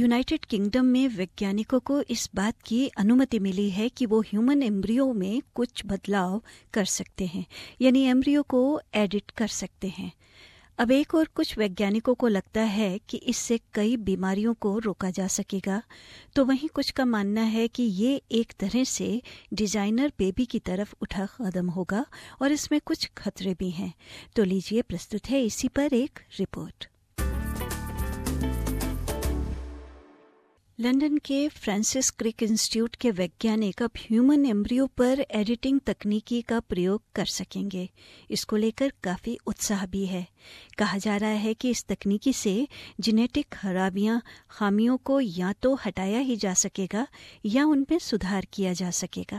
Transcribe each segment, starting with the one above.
United kingdom में वैज्ञानिकों को इस बात की अनुमति मिली है कि वो ह्यूमन एम्ब्रियो में कुछ बदलाव कर सकते हैं, यानी एम्ब्रियो को एडिट कर सकते हैं। अब एक और कुछ वैज्ञानिकों को लगता है कि इससे कई बीमारियों को रोका जा सकेगा, तो वहीं कुछ का मानना है कि ये एक तरह से डिजाइनर बेबी की तरफ उठा कदम होगा और इसमें कुछ खतरे भी हैं। तो लीजिए, प्रस्तुत है इसी पर एक रिपोर्ट। लंदन के फ्रांसिस क्रिक इंस्टीट्यूट के वैज्ञानिक अब ह्यूमन एम्ब्रियो पर एडिटिंग तकनीकी का प्रयोग कर सकेंगे। इसको लेकर काफी उत्साह भी है। कहा जा रहा है कि इस तकनीकी से जेनेटिक खामियों को या तो हटाया ही जा सकेगा या उनमें सुधार किया जा सकेगा।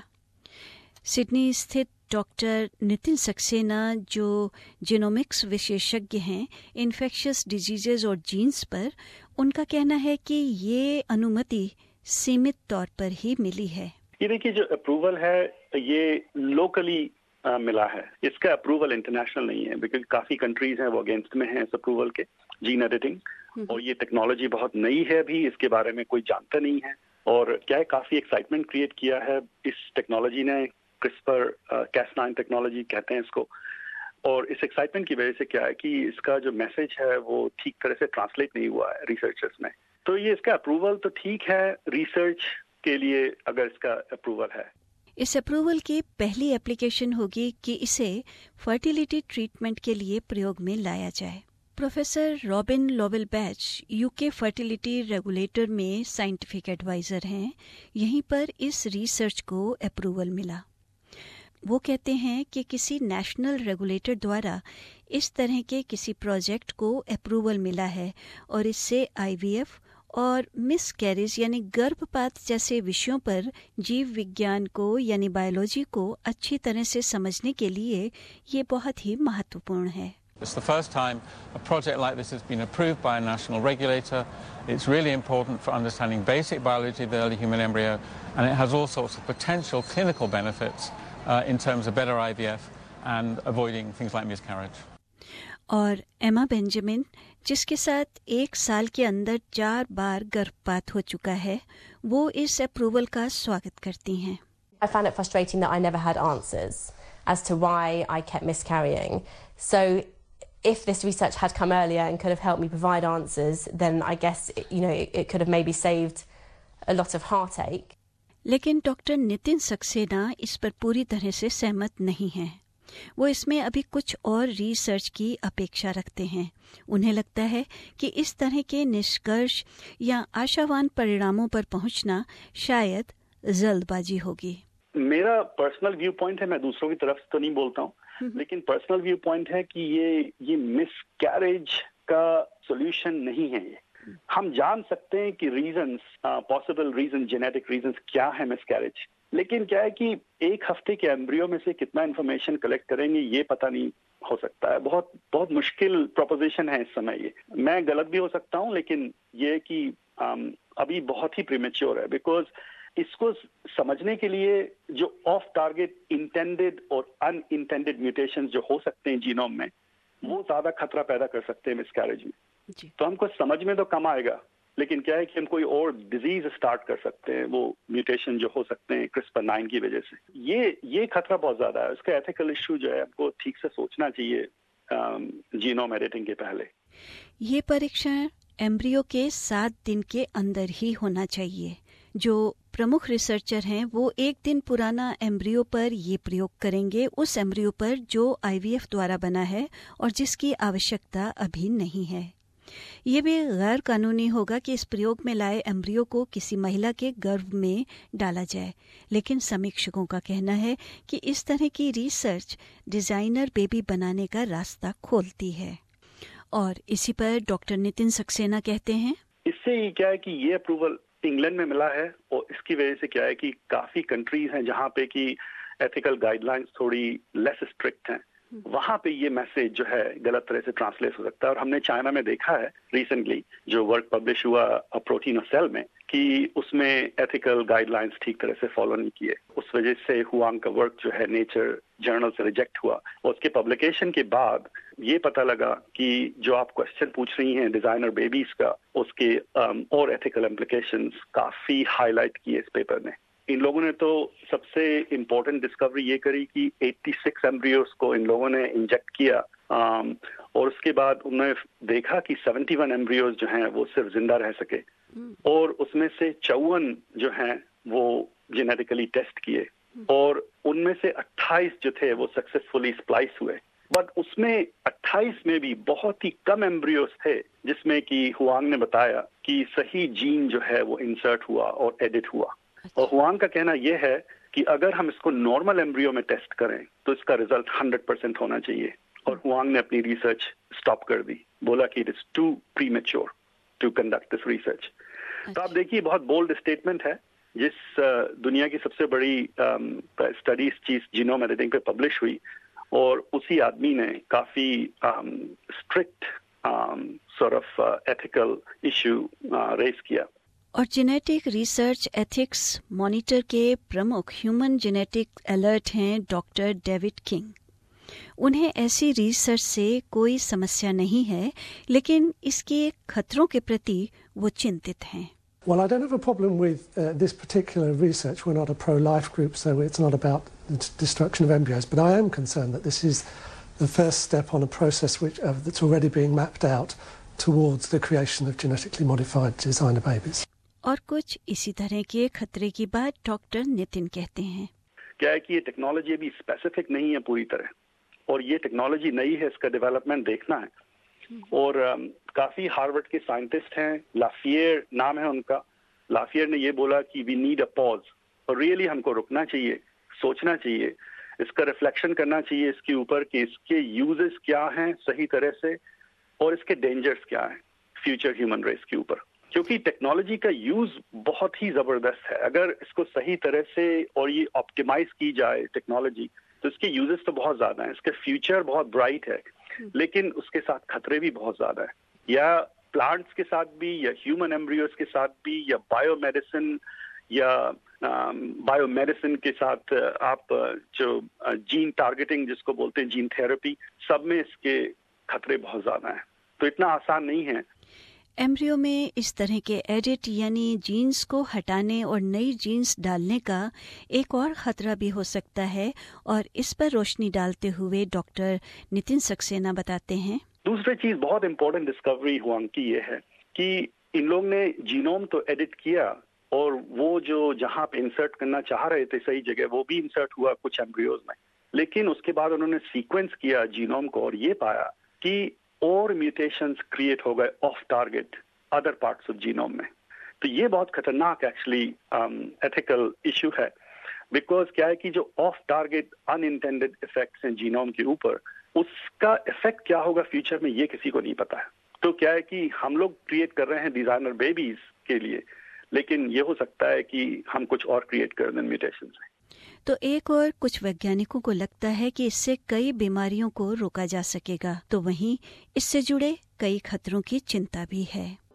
सिडनी स्थित डॉक्टर नितिन सक्सेना, जो जीनोमिक्स विशेषज्ञ हैं इन्फेक्शियस डिजीजेज और जीन्स पर, उनका कहना है कि ये अनुमति सीमित तौर पर ही मिली है। ये देखिए, जो अप्रूवल है ये लोकली मिला है, इसका अप्रूवल इंटरनेशनल नहीं है, बिकॉज काफी कंट्रीज हैं वो अगेंस्ट में हैं इस अप्रूवल के, जीन एडिटिंग। और ये टेक्नोलॉजी बहुत नई है, भी इसके बारे में कोई जानता नहीं है। और क्या है, काफी एक्साइटमेंट क्रिएट किया है इस टेक्नोलॉजी ने, क्रिस्पर Cas9 टेक्नोलॉजी कहते हैं इसको। और इस एक्साइटमेंट की वजह से क्या है कि इसका जो मैसेज है वो ठीक तरह से ट्रांसलेट नहीं हुआ है रिसर्चर्स में। तो ये इसका अप्रूवल तो ठीक है रिसर्च के लिए, अगर इसका अप्रूवल है। इस अप्रूवल की पहली एप्लीकेशन होगी कि इसे फर्टिलिटी ट्रीटमेंट के लिए प्रयोग में लाया जाए। Professor Robin Lovell Badge UK fertility regulator में साइंटिफिक एडवाइजर हैं। यहीं पर इस रिसर्च को अप्रूवल मिला। वो कहते हैं कि किसी नेशनल रेगुलेटर द्वारा इस तरह के किसी प्रोजेक्ट को अप्रूवल मिला है और इससे आईवीएफ और मिसकैरेज यानी गर्भपात जैसे विषयों पर जीव विज्ञान को यानी बायोलॉजी को अच्छी तरह से समझने के लिए ये बहुत ही महत्वपूर्ण है। It's the first time a project like this has been approved by a national regulator. It's really important for understanding basic biology of the early human embryo, and it has all sorts of potential clinical benefits in terms of better IVF and avoiding things like miscarriage. और एमा Benjamin, जिसके साथ 1 साल के अंदर 4 बार गर्भपात हो चुका है, वो इस अप्रूवल का स्वागत करती हैं। I found it frustrating that I never had answers as to why I kept miscarrying. So if this research had come earlier and could have helped me provide answers, then I guess, it could have maybe saved a lot of heartache. लेकिन doctor Nitin Saxena इस पर पूरी तरह से सहमत नहीं हैं। वो इसमें अभी कुछ और रिसर्च की अपेक्षा रखते हैं। उन्हें लगता है कि इस तरह के निष्कर्ष या आशावान परिणामों पर पहुंचना शायद जल्दबाजी होगी। मेरा पर्सनल व्यू पॉइंट है, मैं दूसरों की तरफ से तो नहीं बोलता हूँ, लेकिन पर्सनल व्यू पॉइंट है कि ये मिसकैरेज का सॉल्यूशन नहीं है। ये हम जान सकते हैं कि reasons, possible reason, genetic reasons क्या है मिसकैरेज, लेकिन क्या है कि 1 हफ्ते के एम्ब्रियो में से कितना इन्फॉर्मेशन कलेक्ट करेंगे ये पता नहीं हो सकता है। बहुत बहुत मुश्किल प्रोपोजिशन है इस समय। ये मैं गलत भी हो सकता हूँ, लेकिन ये कि अभी बहुत ही प्रीमेच्योर है, बिकॉज इसको समझने के लिए जो ऑफ टारगेट इंटेंडेड और अनइंटेंडेड म्यूटेशंस जो हो सकते हैं जीनोम में, वो ज्यादा खतरा पैदा कर सकते हैं मिसकैरेज में। तो हमको समझ में तो कम आएगा, लेकिन क्या है कि हम कोई और डिजीज स्टार्ट कर सकते हैं, वो म्यूटेशन जो हो सकते हैं CRISPR-9 की वजह से। ये खतरा बहुत ज्यादा है। उसका एथिकल इश्यू जो है हमको ठीक से सोचना चाहिए जीनोम एडिटिंग के पहले। ये परीक्षण एम्ब्रियो के 7 दिन के अंदर ही होना चाहिए। जो प्रमुख रिसर्चर हैं वो 1 दिन पुराना एम्ब्रियो पर ये प्रयोग करेंगे, उस एम्ब्रियो पर जो आईवीएफ द्वारा बना है और जिसकी आवश्यकता अभी नहीं है। ये भी गैर कानूनी होगा कि इस प्रयोग में लाए एम्ब्रियो को किसी महिला के गर्भ में डाला जाए, लेकिन समीक्षकों का कहना है कि इस तरह की रिसर्च डिजाइनर बेबी बनाने का रास्ता खोलती है। और इसी पर डॉक्टर नितिन सक्सेना कहते हैं, इससे क्या है कि ये अप्रूवल इंग्लैंड में मिला है, और इसकी वजह से क्या है कि काफी कंट्रीज हैं जहाँ पे कि एथिकल गाइडलाइंस थोड़ी लेस स्ट्रिक्ट हैं, वहां पे ये मैसेज जो है गलत तरह से ट्रांसलेट हो सकता है। और हमने चाइना में देखा है रिसेंटली जो वर्क पब्लिश हुआ प्रोटीन और सेल में कि उसमें एथिकल गाइडलाइंस ठीक तरह से फॉलो नहीं किए। उस वजह से हुआंग का वर्क जो है नेचर जर्नल से रिजेक्ट हुआ। और उसके पब्लिकेशन के बाद ये पता लगा कि जो आप क्वेश्चन पूछ रही हैं डिजाइनर बेबीज का, उसके और एथिकल इम्प्लीकेशंस काफी हाईलाइट किए इस पेपर ने। इन लोगों ने तो सबसे इम्पोर्टेंट डिस्कवरी ये करी कि 86 एम्ब्रियोस को इन लोगों ने इंजेक्ट किया और उसके बाद उन्होंने देखा कि 71 एम्ब्रियोस जो हैं वो सिर्फ जिंदा रह सके और उसमें से 54 जो हैं वो जेनेटिकली टेस्ट किए और उनमें से 28 जो थे वो सक्सेसफुली स्प्लाइस हुए। बट उसमें 28 में भी बहुत ही कम एम्ब्रियोस थे जिसमें कि हुआंग ने बताया कि सही जीन जो है वो इंसर्ट हुआ और एडिट हुआ। और हुआंग का कहना यह है कि अगर हम इसको नॉर्मल एम्ब्रियो में टेस्ट करें तो इसका रिजल्ट 100% होना चाहिए। और हुआंग ने अपनी रिसर्च स्टॉप कर दी, बोला कि it is too premature to conduct this research. तो आप देखिए बहुत बोल्ड स्टेटमेंट है। जिस दुनिया की सबसे बड़ी स्टडी इस चीज जीनोम एडिटिंग पे पब्लिश हुई और उसी आदमी ने काफी strict sort of ethical issue raise किया। और जेनेटिक रिसर्च एथिक्स मॉनिटर के प्रमुख ह्यूमन जेनेटिक अलर्ट हैं डॉक्टर डेविड किंग। उन्हें ऐसी रिसर्च से कोई समस्या नहीं है, लेकिन इसके खतरों के प्रति वो चिंतित हैं। Well, I don't have a problem with this particular research. We're not a pro-life group, so it's not about the destruction of embryos. But I am concerned that this is the first step on a process that's already being mapped out towards the creation of genetically modified designer babies. और कुछ इसी तरह के खतरे की बात doctor Nitin कहते हैं। क्या है कि ये टेक्नोलॉजी अभी स्पेसिफिक नहीं है पूरी तरह और ये टेक्नोलॉजी नई है, इसका डेवलपमेंट देखना है। और काफी हार्वर्ड के साइंटिस्ट हैं, लाफियर नाम है उनका। लाफियर ने ये बोला कि वी नीड अ पॉज और रियली हमको रुकना चाहिए, सोचना चाहिए, इसका रिफ्लेक्शन करना चाहिए इसके ऊपर कि इसके यूजेस क्या हैं सही तरह से और इसके डेंजर्स क्या हैं फ्यूचर ह्यूमन रेस के ऊपर। क्योंकि टेक्नोलॉजी का यूज बहुत ही जबरदस्त है। अगर इसको सही तरह से और ये ऑप्टिमाइज की जाए टेक्नोलॉजी तो इसके यूजेस तो बहुत ज्यादा हैं, इसके फ्यूचर बहुत ब्राइट है, लेकिन उसके साथ खतरे भी बहुत ज्यादा है। या प्लांट्स के साथ भी या ह्यूमन एम्ब्रियोस के साथ भी या बायोमेडिसिन के साथ आप जो जीन टारगेटिंग जिसको बोलते हैं जीन थेरेपी, सब में इसके खतरे बहुत ज्यादा हैं। तो इतना आसान नहीं है। एम्ब्रियो में इस तरह के एडिट यानी जीन्स को हटाने और नई जीन्स डालने का एक और खतरा भी हो सकता है और इस पर रोशनी डालते हुए डॉक्टर नितिन सक्सेना बताते हैं। दूसरी चीज बहुत इंपॉर्टेंट डिस्कवरी हुआंग की ये है कि इन लोग ने जीनोम तो एडिट किया और वो जो जहां पे इंसर्ट करना चाह रहे थे सही जगह वो भी इंसर्ट हुआ कुछ एम्ब्रियोज में, लेकिन उसके बाद उन्होंने सीक्वेंस किया जीनोम को और ये पाया कि और म्यूटेशंस क्रिएट हो गए off target other parts of genome में। तो ये बहुत खतरनाक एक्चुअली एथिकल इशू है, बिकॉज क्या है कि जो ऑफ टारगेट अनइंटेंडेड इफेक्ट्स हैं जीनोम के ऊपर, उसका इफेक्ट क्या होगा फ्यूचर में ये किसी को नहीं पता है। तो क्या है कि हम लोग क्रिएट कर रहे हैं डिजाइनर बेबीज के लिए, लेकिन ये हो सकता है कि हम कुछ और क्रिएट कर दें म्यूटेशन से। तो एक और कुछ वैज्ञानिकों को लगता है कि इससे कई बीमारियों को रोका जा सकेगा, तो वहीं इससे जुड़े कई खतरों की चिंता भी है।